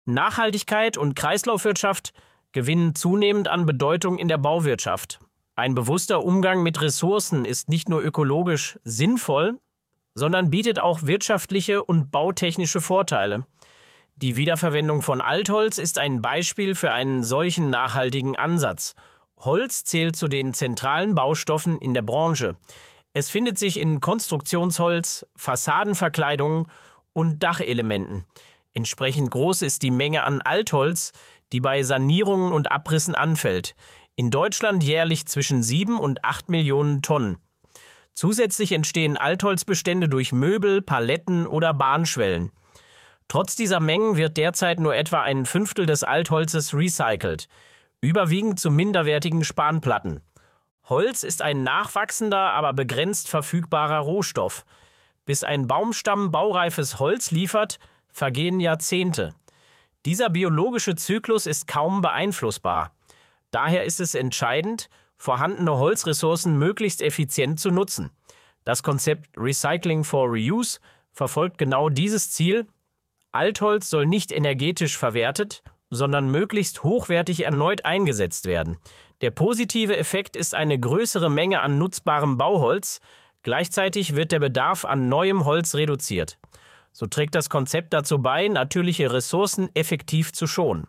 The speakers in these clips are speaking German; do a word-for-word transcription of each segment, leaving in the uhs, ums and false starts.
Nachhaltigkeit und Kreislaufwirtschaft gewinnen zunehmend an Bedeutung in der Bauwirtschaft. Ein bewusster Umgang mit Ressourcen ist nicht nur ökologisch sinnvoll, sondern bietet auch wirtschaftliche und bautechnische Vorteile. Die Wiederverwendung von Altholz ist ein Beispiel für einen solchen nachhaltigen Ansatz. Holz zählt zu den zentralen Baustoffen in der Branche. Es findet sich in Konstruktionsholz, Fassadenverkleidungen und Dachelementen. Entsprechend groß ist die Menge an Altholz, die bei Sanierungen und Abrissen anfällt. In Deutschland jährlich zwischen sieben und acht Millionen Tonnen. Zusätzlich entstehen Altholzbestände durch Möbel, Paletten oder Bahnschwellen. Trotz dieser Mengen wird derzeit nur etwa ein Fünftel des Altholzes recycelt, überwiegend zu minderwertigen Spanplatten. Holz ist ein nachwachsender, aber begrenzt verfügbarer Rohstoff. Bis ein Baumstamm baureifes Holz liefert, vergehen Jahrzehnte. Dieser biologische Zyklus ist kaum beeinflussbar. Daher ist es entscheidend, vorhandene Holzressourcen möglichst effizient zu nutzen. Das Konzept Recycling for Reuse verfolgt genau dieses Ziel. Altholz soll nicht energetisch verwertet, sondern möglichst hochwertig erneut eingesetzt werden. Der positive Effekt ist eine größere Menge an nutzbarem Bauholz. Gleichzeitig wird der Bedarf an neuem Holz reduziert. So trägt das Konzept dazu bei, natürliche Ressourcen effektiv zu schonen.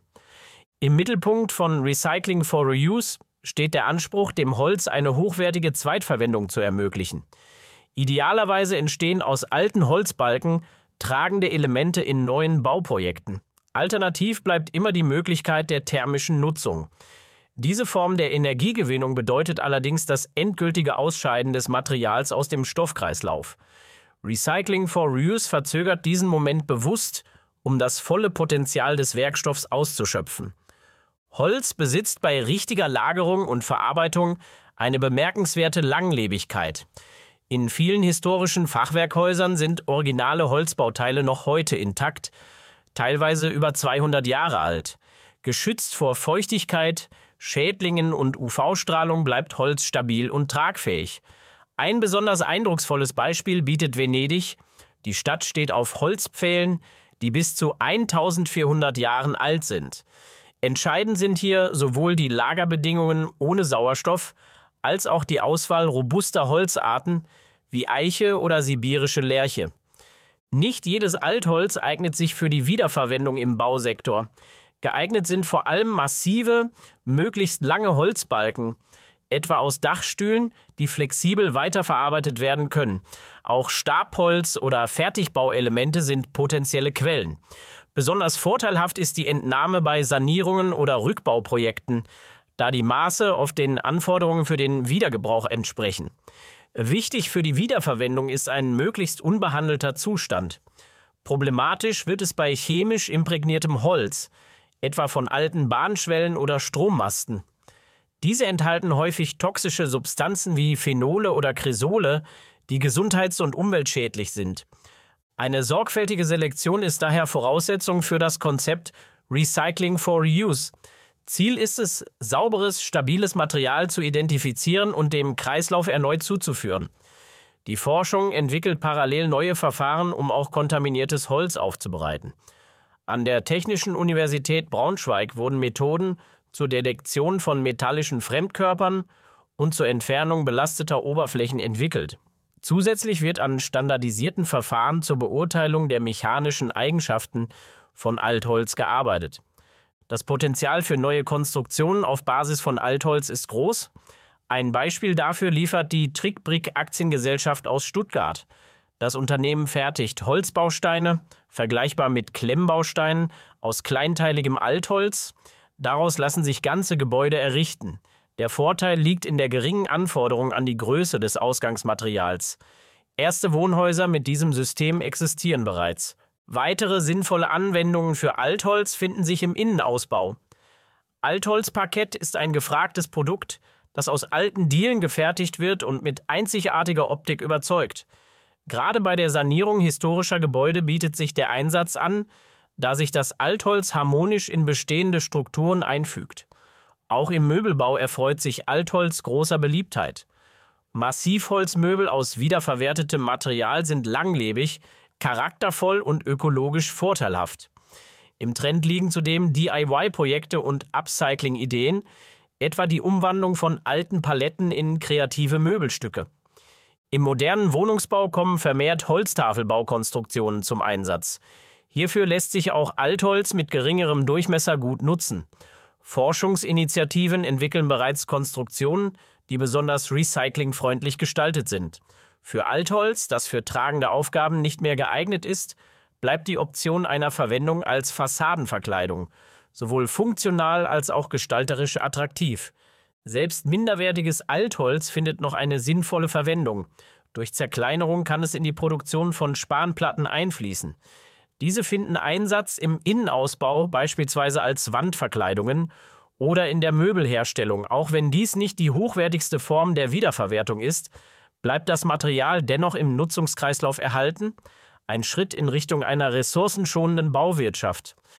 Im Mittelpunkt von Recycling for Reuse steht der Anspruch, dem Holz eine hochwertige Zweitverwendung zu ermöglichen. Idealerweise entstehen aus alten Holzbalken tragende Elemente in neuen Bauprojekten. Alternativ bleibt immer die Möglichkeit der thermischen Nutzung. Diese Form der Energiegewinnung bedeutet allerdings das endgültige Ausscheiden des Materials aus dem Stoffkreislauf. Recycling for Reuse verzögert diesen Moment bewusst, um das volle Potenzial des Werkstoffs auszuschöpfen. Holz besitzt bei richtiger Lagerung und Verarbeitung eine bemerkenswerte Langlebigkeit. In vielen historischen Fachwerkhäusern sind originale Holzbauteile noch heute intakt, teilweise über zweihundert Jahre alt. Geschützt vor Feuchtigkeit, Schädlingen und U V-Strahlung bleibt Holz stabil und tragfähig. Ein besonders eindrucksvolles Beispiel bietet Venedig. Die Stadt steht auf Holzpfählen, die bis zu eintausendvierhundert Jahren alt sind. Entscheidend sind hier sowohl die Lagerbedingungen ohne Sauerstoff als auch die Auswahl robuster Holzarten wie Eiche oder sibirische Lärche. Nicht jedes Altholz eignet sich für die Wiederverwendung im Bausektor. Geeignet sind vor allem massive, möglichst lange Holzbalken, etwa aus Dachstühlen, die flexibel weiterverarbeitet werden können. Auch Stabholz oder Fertigbauelemente sind potenzielle Quellen. Besonders vorteilhaft ist die Entnahme bei Sanierungen oder Rückbauprojekten, da die Maße oft den Anforderungen für den Wiedergebrauch entsprechen. Wichtig für die Wiederverwendung ist ein möglichst unbehandelter Zustand. Problematisch wird es bei chemisch imprägniertem Holz, etwa von alten Bahnschwellen oder Strommasten. Diese enthalten häufig toxische Substanzen wie Phenole oder Cresole, die gesundheits- und umweltschädlich sind. Eine sorgfältige Selektion ist daher Voraussetzung für das Konzept Recycling for Reuse. Ziel ist es, sauberes, stabiles Material zu identifizieren und dem Kreislauf erneut zuzuführen. Die Forschung entwickelt parallel neue Verfahren, um auch kontaminiertes Holz aufzubereiten. An der Technischen Universität Braunschweig wurden Methoden zur Detektion von metallischen Fremdkörpern und zur Entfernung belasteter Oberflächen entwickelt. Zusätzlich wird an standardisierten Verfahren zur Beurteilung der mechanischen Eigenschaften von Altholz gearbeitet. Das Potenzial für neue Konstruktionen auf Basis von Altholz ist groß. Ein Beispiel dafür liefert die Trickbrick Aktiengesellschaft aus Stuttgart. Das Unternehmen fertigt Holzbausteine, vergleichbar mit Klemmbausteinen, aus kleinteiligem Altholz. Daraus lassen sich ganze Gebäude errichten. Der Vorteil liegt in der geringen Anforderung an die Größe des Ausgangsmaterials. Erste Wohnhäuser mit diesem System existieren bereits. Weitere sinnvolle Anwendungen für Altholz finden sich im Innenausbau. Altholzparkett ist ein gefragtes Produkt, das aus alten Dielen gefertigt wird und mit einzigartiger Optik überzeugt. Gerade bei der Sanierung historischer Gebäude bietet sich der Einsatz an, da sich das Altholz harmonisch in bestehende Strukturen einfügt. Auch im Möbelbau erfreut sich Altholz großer Beliebtheit. Massivholzmöbel aus wiederverwertetem Material sind langlebig, charaktervoll und ökologisch vorteilhaft. Im Trend liegen zudem D I Y-Projekte und Upcycling-Ideen, etwa die Umwandlung von alten Paletten in kreative Möbelstücke. Im modernen Wohnungsbau kommen vermehrt Holztafelbaukonstruktionen zum Einsatz. Hierfür lässt sich auch Altholz mit geringerem Durchmesser gut nutzen. Forschungsinitiativen entwickeln bereits Konstruktionen, die besonders recyclingfreundlich gestaltet sind. Für Altholz, das für tragende Aufgaben nicht mehr geeignet ist, bleibt die Option einer Verwendung als Fassadenverkleidung, sowohl funktional als auch gestalterisch attraktiv. Selbst minderwertiges Altholz findet noch eine sinnvolle Verwendung. Durch Zerkleinerung kann es in die Produktion von Spanplatten einfließen. Diese finden Einsatz im Innenausbau, beispielsweise als Wandverkleidungen oder in der Möbelherstellung. Auch wenn dies nicht die hochwertigste Form der Wiederverwertung ist, bleibt das Material dennoch im Nutzungskreislauf erhalten, ein Schritt in Richtung einer ressourcenschonenden Bauwirtschaft.